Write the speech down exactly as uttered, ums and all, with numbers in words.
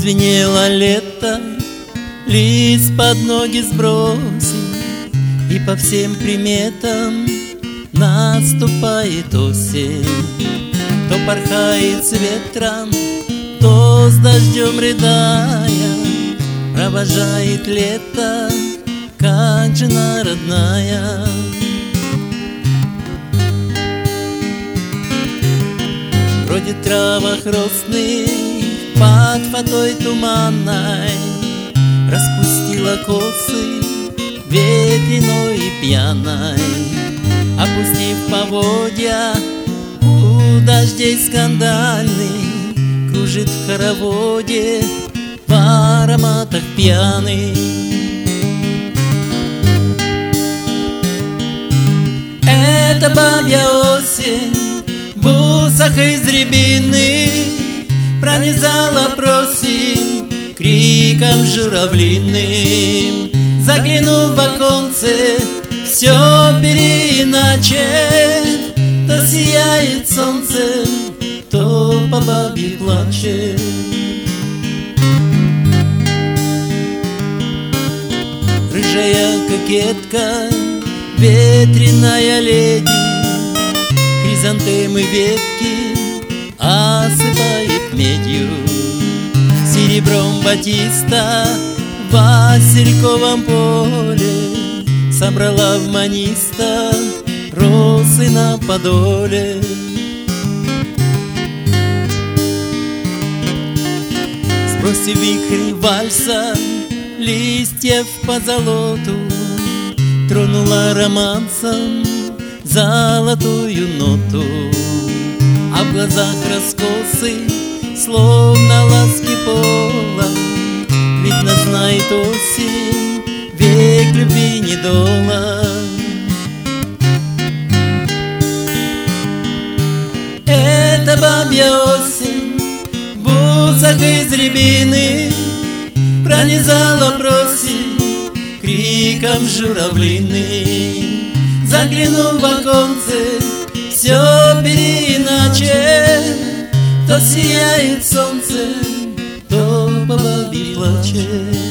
Прозвенело лето, лист под ноги сбросил, и по всем приметам наступает осень. То порхает с ветром, то с дождем рыдая, провожает лето, как жена родная. Вроде травах росных под водой туманной распустила косы ветреной и пьяной, опустив поводья у дождей скандальный, кружит в хороводе в ароматах пьяный. Это бабья осень в бусах из рябины пронизала просим криком журавлиным. Заглянув в оконце, все переиначе, то сияет солнце, то по бабе плачет. Рыжая кокетка, ветреная леди, хризантемы ветки осыпает медью. Серебром батиста в васильковом поле собрала в маниста росы на подоле. Сбросив вихрь вальса листьев по золоту, тронула романсом золотую ноту. А в глазах раскосы, словно ласки пола, видно, знает осень век любви недола. Это бабья осень в бусах из рябины пронизала просень криком журавлиным. Заглянув в оконце, все переиначе, то сияет солнце, то по бабе плачет.